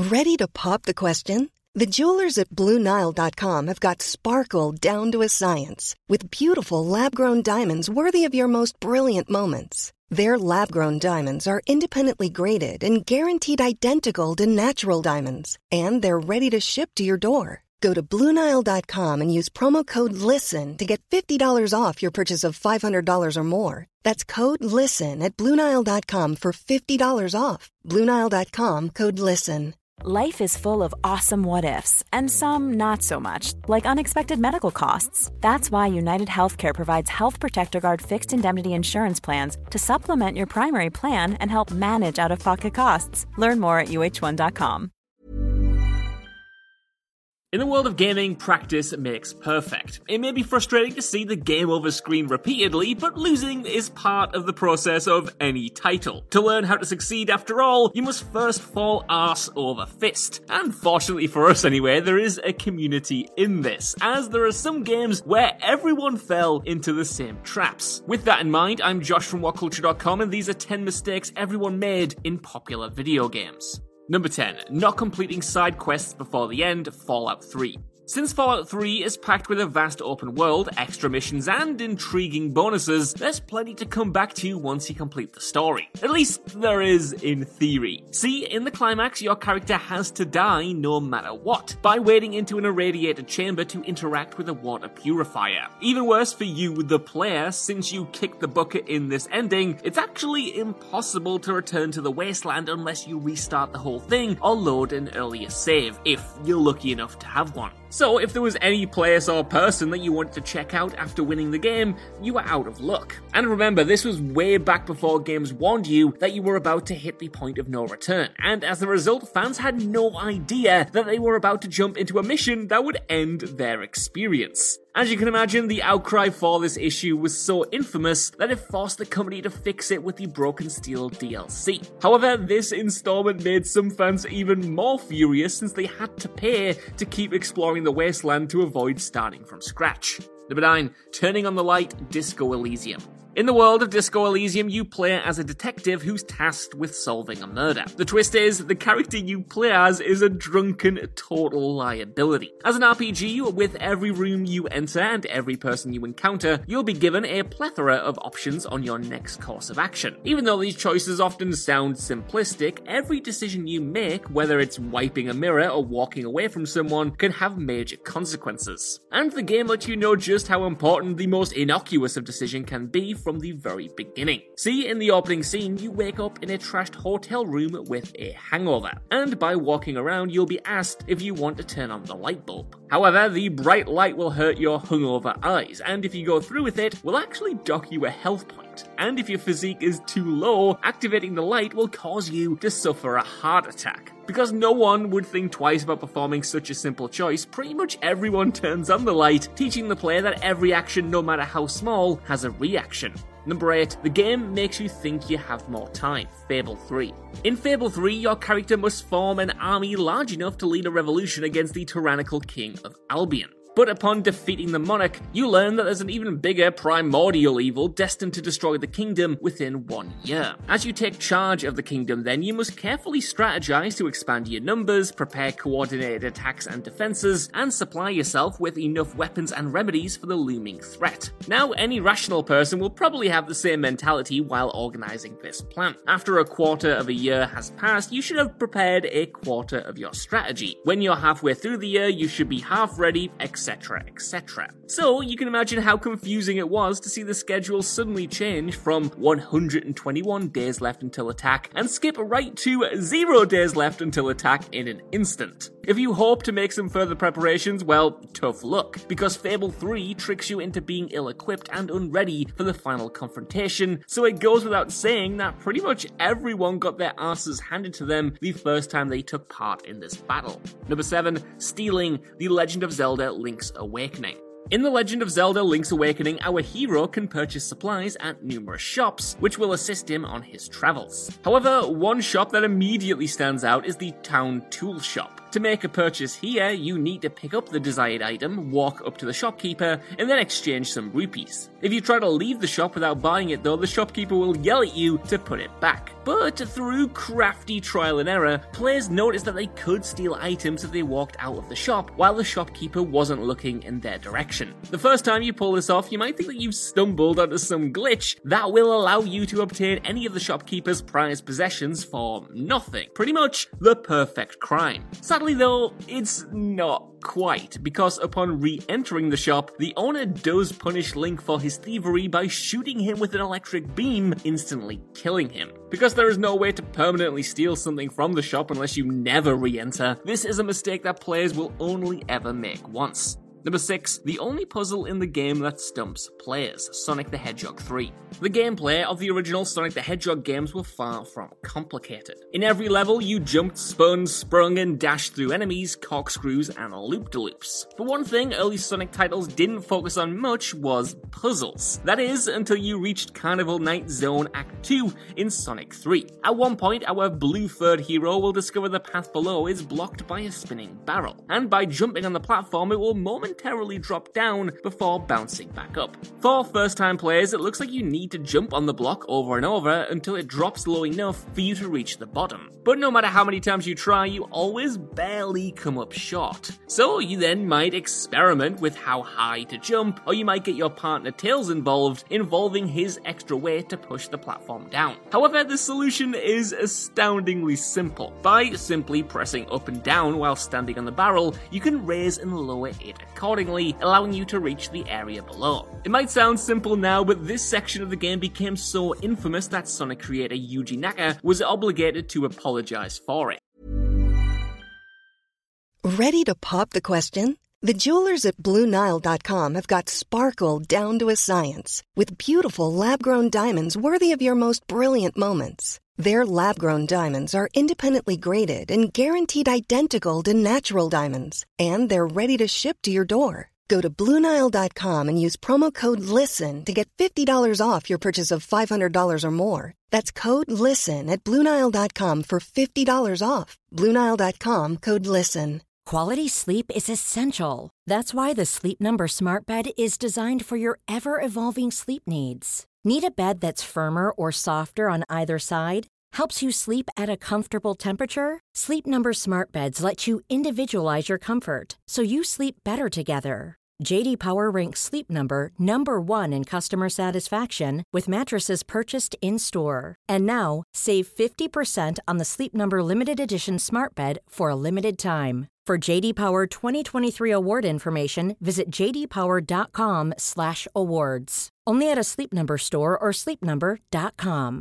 Ready to pop the question? The jewelers at BlueNile.com have got sparkle down to a science with beautiful lab-grown diamonds worthy of your most brilliant moments. Their lab-grown diamonds are independently graded and guaranteed identical to natural diamonds, and they're ready to ship to your door. Go to BlueNile.com and use promo code LISTEN to get $50 off your purchase of $500 or more. That's code LISTEN at BlueNile.com for $50 off. BlueNile.com, code LISTEN. Life is full of awesome what-ifs, and some not so much, like unexpected medical costs. That's why United Healthcare provides Health Protector Guard fixed indemnity insurance plans to supplement your primary plan and help manage out-of-pocket costs. Learn more at uh1.com. In the world of gaming, practice makes perfect. It may be frustrating to see the game over screen repeatedly, but losing is part of the process of any title. To learn how to succeed, after all, you must first fall arse over fist. And fortunately for us anyway, there is a community in this, as there are some games where everyone fell into the same traps. With that in mind, I'm Josh from WhatCulture.com, and these are 10 mistakes everyone made in popular video games. Number 10. Not completing side quests before the end, Fallout 3. Since Fallout 3 is packed with a vast open world, extra missions, and intriguing bonuses, there's plenty to come back to once you complete the story. At least there is in theory. See, in the climax, your character has to die no matter what, by wading into an irradiated chamber to interact with a water purifier. Even worse for you, the player, since you kicked the bucket in this ending, it's actually impossible to return to the wasteland unless you restart the whole thing or load an earlier save, if you're lucky enough to have one. So if there was any place or person that you wanted to check out after winning the game, you were out of luck. And remember, this was way back before games warned you that you were about to hit the point of no return, and as a result, fans had no idea that they were about to jump into a mission that would end their experience. As you can imagine, the outcry for this issue was so infamous that it forced the company to fix it with the Broken Steel DLC. However, this installment made some fans even more furious since they had to pay to keep exploring the wasteland to avoid starting from scratch. Number 9. Turning on the light, Disco Elysium. In the world of Disco Elysium, you play as a detective who's tasked with solving a murder. The twist is, the character you play as is a drunken total liability. As an RPG, with every room you enter and every person you encounter, you'll be given a plethora of options on your next course of action. Even though these choices often sound simplistic, every decision you make, whether it's wiping a mirror or walking away from someone, can have major consequences. And the game lets you know just how important the most innocuous of decision can be from the very beginning. See, in the opening scene, you wake up in a trashed hotel room with a hangover, and by walking around, you'll be asked if you want to turn on the light bulb. However, the bright light will hurt your hungover eyes, and if you go through with it, will actually dock you a health point. And if your physique is too low, activating the light will cause you to suffer a heart attack. Because no one would think twice about performing such a simple choice, pretty much everyone turns on the light, teaching the player that every action, no matter how small, has a reaction. Number 8. The game makes you think you have more time. Fable 3. In Fable 3, your character must form an army large enough to lead a revolution against the tyrannical king of Albion. But upon defeating the monarch, you learn that there's an even bigger primordial evil destined to destroy the kingdom within 1 year. As you take charge of the kingdom then, you must carefully strategize to expand your numbers, prepare coordinated attacks and defenses, and supply yourself with enough weapons and remedies for the looming threat. Now, any rational person will probably have the same mentality while organizing this plan. After a quarter of a year has passed, you should have prepared a quarter of your strategy. When you're halfway through the year, you should be half ready, etc. etc. So you can imagine how confusing it was to see the schedule suddenly change from 121 days left until attack and skip right to 0 days left until attack in an instant. If you hope to make some further preparations, well, tough luck, because Fable 3 tricks you into being ill-equipped and unready for the final confrontation, so it goes without saying that pretty much everyone got their asses handed to them the first time they took part in this battle. Number 7. Stealing The Legend of Zelda Link's Awakening. In The Legend of Zelda Link's Awakening, our hero can purchase supplies at numerous shops, which will assist him on his travels. However, one shop that immediately stands out is the Town Tool Shop. To make a purchase here, you need to pick up the desired item, walk up to the shopkeeper, and then exchange some rupees. If you try to leave the shop without buying it though, the shopkeeper will yell at you to put it back. But through crafty trial and error, players noticed that they could steal items if they walked out of the shop while the shopkeeper wasn't looking in their direction. The first time you pull this off, you might think that you've stumbled onto some glitch that will allow you to obtain any of the shopkeeper's prized possessions for nothing. Pretty much the perfect crime. Sadly though, it's not quite, because upon re-entering the shop, the owner does punish Link for his thievery by shooting him with an electric beam, instantly killing him. Because there is no way to permanently steal something from the shop unless you never re-enter, this is a mistake that players will only ever make once. Number 6, the only puzzle in the game that stumps players, Sonic the Hedgehog 3. The gameplay of the original Sonic the Hedgehog games were far from complicated. In every level, you jumped, spun, sprung, and dashed through enemies, corkscrews, and loop-de-loops. But one thing early Sonic titles didn't focus on much was puzzles. That is, until you reached Carnival Night Zone Act 2 in Sonic 3. At one point, our blue-furred hero will discover the path below is blocked by a spinning barrel, and by jumping on the platform, it will momentarily drop down before bouncing back up. For first-time players, it looks like you need to jump on the block over and over until it drops low enough for you to reach the bottom. But no matter how many times you try, you always barely come up short. So you then might experiment with how high to jump, or you might get your partner Tails involving his extra weight to push the platform down. However, the solution is astoundingly simple. By simply pressing up and down while standing on the barrel, you can raise and lower it accordingly, allowing you to reach the area below. It might sound simple now, but this section of the game became so infamous that Sonic creator Yuji Naka was obligated to apologize for it. Ready to pop the question? The jewelers at BlueNile.com have got sparkle down to a science with beautiful lab-grown diamonds worthy of your most brilliant moments. Their lab-grown diamonds are independently graded and guaranteed identical to natural diamonds, and they're ready to ship to your door. Go to BlueNile.com and use promo code LISTEN to get $50 off your purchase of $500 or more. That's code LISTEN at BlueNile.com for $50 off. BlueNile.com, code LISTEN. Quality sleep is essential. That's why the Sleep Number Smart Bed is designed for your ever-evolving sleep needs. Need a bed that's firmer or softer on either side? Helps you sleep at a comfortable temperature? Sleep Number Smart Beds let you individualize your comfort, so you sleep better together. J.D. Power ranks Sleep Number number 1 in customer satisfaction with mattresses purchased in-store. And now, save 50% on the Sleep Number Limited Edition Smart Bed for a limited time. For J.D. Power 2023 award information, visit jdpower.com/awards. Only at a Sleep Number store or sleepnumber.com.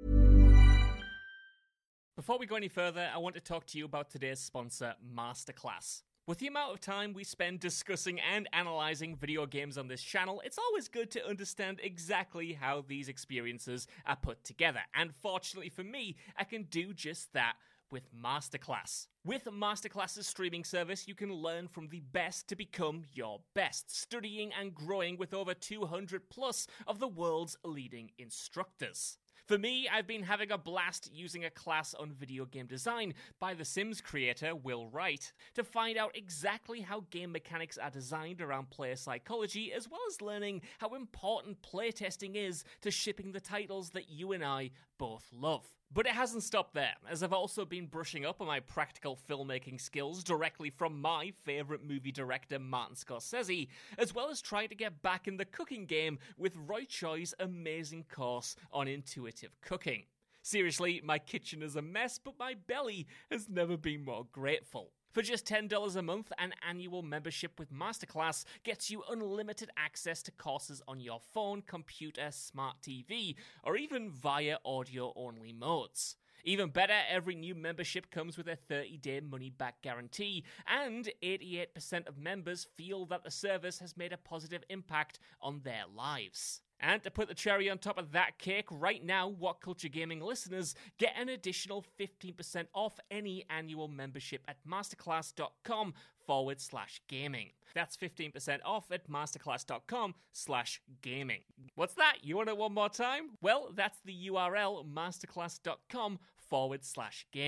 Before we go any further, I want to talk to you about today's sponsor, Masterclass. With the amount of time we spend discussing and analysing video games on this channel, it's always good to understand exactly how these experiences are put together. And fortunately for me, I can do just that with Masterclass. With Masterclass's streaming service, you can learn from the best to become your best, studying and growing with over 200 plus of the world's leading instructors. For me, I've been having a blast using a class on video game design by The Sims creator Will Wright to find out exactly how game mechanics are designed around player psychology, as well as learning how important playtesting is to shipping the titles that you and I both love. But it hasn't stopped there, as I've also been brushing up on my practical filmmaking skills directly from my favourite movie director Martin Scorsese, as well as trying to get back in the cooking game with Roy Choi's amazing course on intuitive cooking. Seriously, my kitchen is a mess, but my belly has never been more grateful. For just $10 a month, an annual membership with Masterclass gets you unlimited access to courses on your phone, computer, smart TV, or even via audio-only modes. Even better, every new membership comes with a 30-day money-back guarantee, and 88% of members feel that the service has made a positive impact on their lives. And to put the cherry on top of that cake, right now, What Culture Gaming listeners get an additional 15% off any annual membership at masterclass.com/gaming. That's 15% off at masterclass.com/gaming. What's that? You want it one more time? Well, that's the URL, masterclass.com/gaming.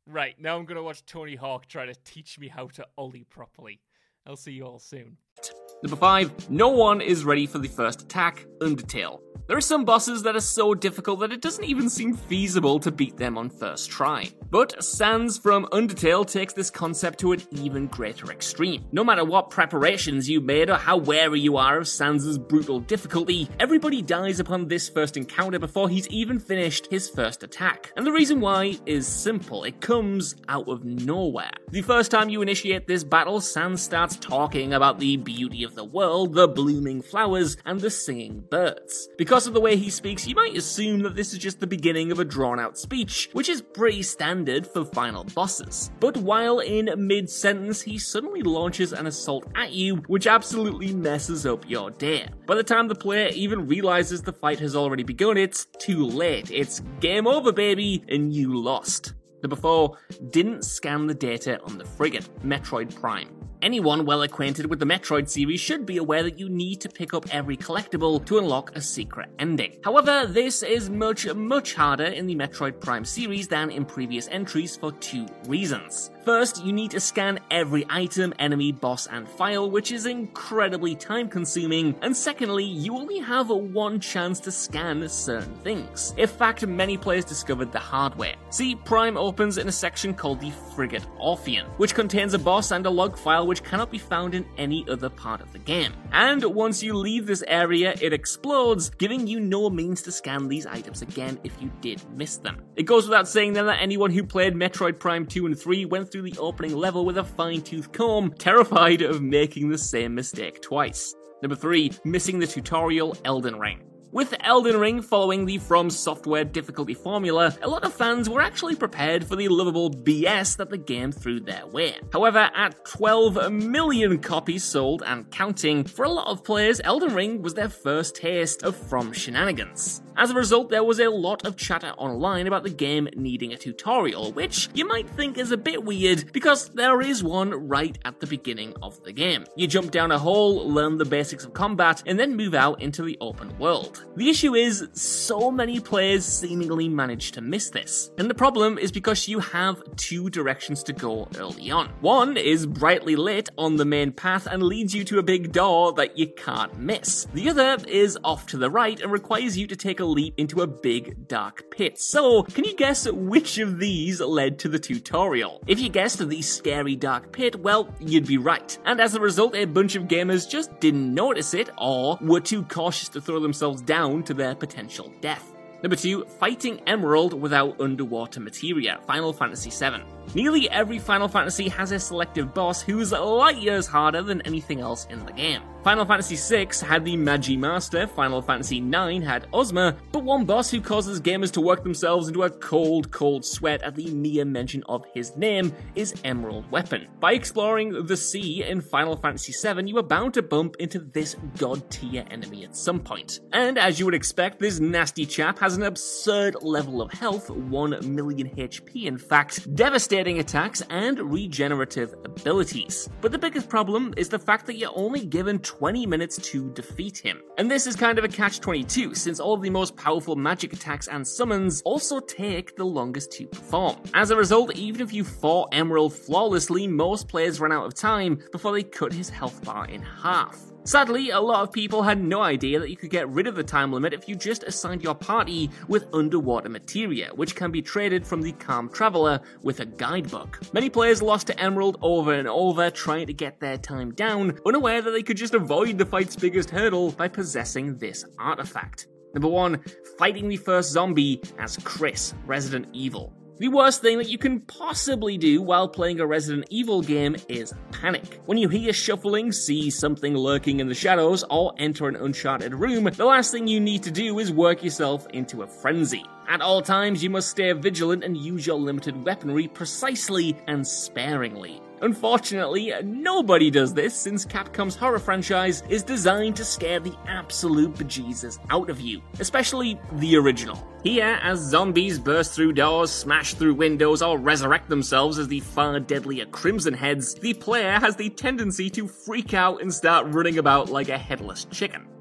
Right, now I'm going to watch Tony Hawk try to teach me how to ollie properly. I'll see you all soon. Number 5. No one is ready for the first attack, Undertale. There are some bosses that are so difficult that it doesn't even seem feasible to beat them on first try. But Sans from Undertale takes this concept to an even greater extreme. No matter what preparations you made or how wary you are of Sans' brutal difficulty, everybody dies upon this first encounter before he's even finished his first attack. And the reason why is simple, it comes out of nowhere. The first time you initiate this battle, Sans starts talking about the beauty of the world, the blooming flowers, and the singing birds. Because of the way he speaks, you might assume that this is just the beginning of a drawn-out speech, which is pretty standard for final bosses. But while in mid-sentence, he suddenly launches an assault at you, which absolutely messes up your day. By the time the player even realizes the fight has already begun, it's too late. It's game over, baby, and you lost. Number 4, didn't scan the data on the frigate, Metroid Prime. Anyone well acquainted with the Metroid series should be aware that you need to pick up every collectible to unlock a secret ending. However, this is much harder in the Metroid Prime series than in previous entries for 2 reasons. First, you need to scan every item, enemy, boss, and file, which is incredibly time-consuming, and secondly, you only have 1 chance to scan certain things. In fact, many players discovered the hard way. See, Prime opens in a section called the Frigate Orpheon, which contains a boss and a log file which cannot be found in any other part of the game. And once you leave this area, it explodes, giving you no means to scan these items again if you did miss them. It goes without saying then that anyone who played Metroid Prime 2 and 3 went through the opening level with a fine-tooth comb, terrified of making the same mistake twice. Number 3, missing the tutorial, Elden Ring. With Elden Ring following the From Software difficulty formula, a lot of fans were actually prepared for the lovable BS that the game threw their way. However, at 12 million copies sold and counting, for a lot of players, Elden Ring was their first taste of From shenanigans. As a result, there was a lot of chatter online about the game needing a tutorial, which you might think is a bit weird because there is one right at the beginning of the game. You jump down a hole, learn the basics of combat, and then move out into the open world. The issue is, so many players seemingly manage to miss this. And the problem is because you have 2 directions to go early on. One is brightly lit on the main path and leads you to a big door that you can't miss. The other is off to the right and requires you to take a leap into a big dark pit. So, can you guess which of these led to the tutorial? If you guessed the scary dark pit, well, you'd be right. And as a result, a bunch of gamers just didn't notice it or were too cautious to throw themselves down to their potential death. Number 2, fighting Emerald without underwater materia, Final Fantasy VII. Nearly every Final Fantasy has a selective boss who's light years harder than anything else in the game. Final Fantasy VI had the Magi Master, Final Fantasy IX had Ozma, but one boss who causes gamers to work themselves into a cold sweat at the mere mention of his name is Emerald Weapon. By exploring the sea in Final Fantasy VII, you are bound to bump into this god-tier enemy at some point. And as you would expect, this nasty chap has an absurd level of health, 1 million HP in fact, devastating attacks, and regenerative abilities. But the biggest problem is the fact that you're only given 20 minutes to defeat him. And this is kind of a catch-22, since all of the most powerful magic attacks and summons also take the longest to perform. As a result, even if you fought Emerald flawlessly, most players ran out of time before they cut his health bar in half. Sadly, a lot of people had no idea that you could get rid of the time limit if you just assigned your party with underwater materia, which can be traded from the Calm Traveler with a guidebook. Many players lost to Emerald over and over trying to get their time down, unaware that they could just avoid the fight's biggest hurdle by possessing this artifact. Number 1, fighting the first zombie as Chris, Resident Evil. The worst thing that you can possibly do while playing a Resident Evil game is panic. When you hear shuffling, see something lurking in the shadows, or enter an uncharted room, the last thing you need to do is work yourself into a frenzy. At all times, you must stay vigilant and use your limited weaponry precisely and sparingly. Unfortunately, nobody does this since Capcom's horror franchise is designed to scare the absolute bejesus out of you, especially the original. Here, as zombies burst through doors, smash through windows, or resurrect themselves as the far deadlier Crimson Heads, the player has the tendency to freak out and start running about like a headless chicken.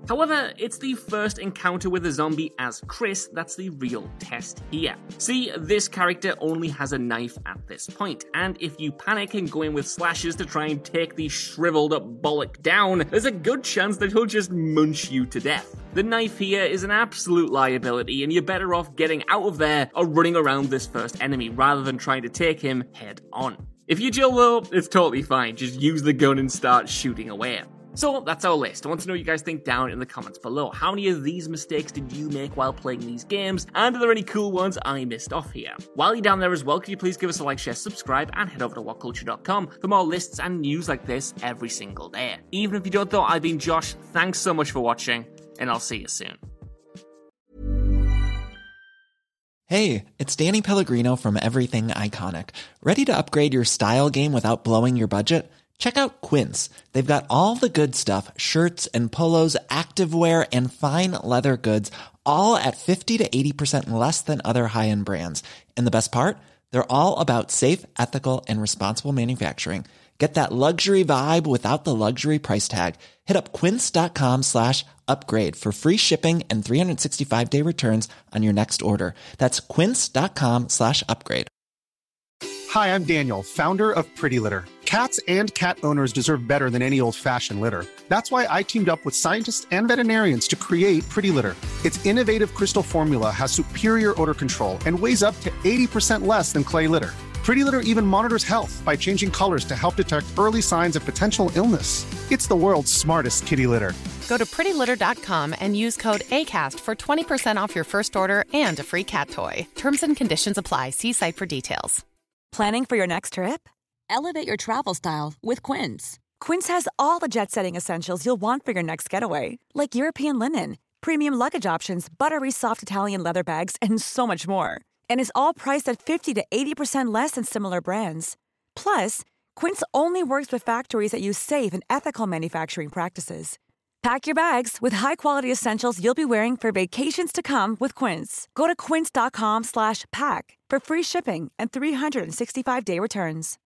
However, it's the first encounter with a zombie as Chris that's the real test here. See, this character only has a knife at this point, and if you panic and go in with slashes to try and take the shriveled up bollock down, there's a good chance that he'll just munch you to death. The knife here is an absolute liability, and you're better off getting out of there or running around this first enemy rather than trying to take him head on. If you Jill though, it's totally fine, just use the gun and start shooting away. So that's our list. I want to know what you guys think down in the comments below. How many of these mistakes did you make while playing these games? And are there any cool ones I missed off here? While you're down there as well, could you please give us a like, share, subscribe, and head over to whatculture.com for more lists and news like this every single day. Even if you don't though, I've been Josh. Thanks so much for watching, and I'll see you soon. Hey, it's Danny Pellegrino from Everything Iconic. Ready to upgrade your style game without blowing your budget? Check out Quince. They've got all the good stuff, shirts and polos, activewear, and fine leather goods, all at 50 to 80% less than other high-end brands. And the best part? They're all about safe, ethical, and responsible manufacturing. Get that luxury vibe without the luxury price tag. Hit up quince.com/upgrade for free shipping and 365-day returns on your next order. That's quince.com/upgrade. Hi, I'm Daniel, founder of Pretty Litter. Cats and cat owners deserve better than any old-fashioned litter. That's why I teamed up with scientists and veterinarians to create Pretty Litter. Its innovative crystal formula has superior odor control and weighs up to 80% less than clay litter. Pretty Litter even monitors health by changing colors to help detect early signs of potential illness. It's the world's smartest kitty litter. Go to prettylitter.com and use code ACAST for 20% off your first order and a free cat toy. Terms and conditions apply. See site for details. Planning for your next trip? Elevate your travel style with Quince. Quince has all the jet-setting essentials you'll want for your next getaway, like European linen, premium luggage options, buttery soft Italian leather bags, and so much more. And is all priced at 50 to 80% less than similar brands. Plus, Quince only works with factories that use safe and ethical manufacturing practices. Pack your bags with high-quality essentials you'll be wearing for vacations to come with Quince. Go to quince.com/pack for free shipping and 365-day returns.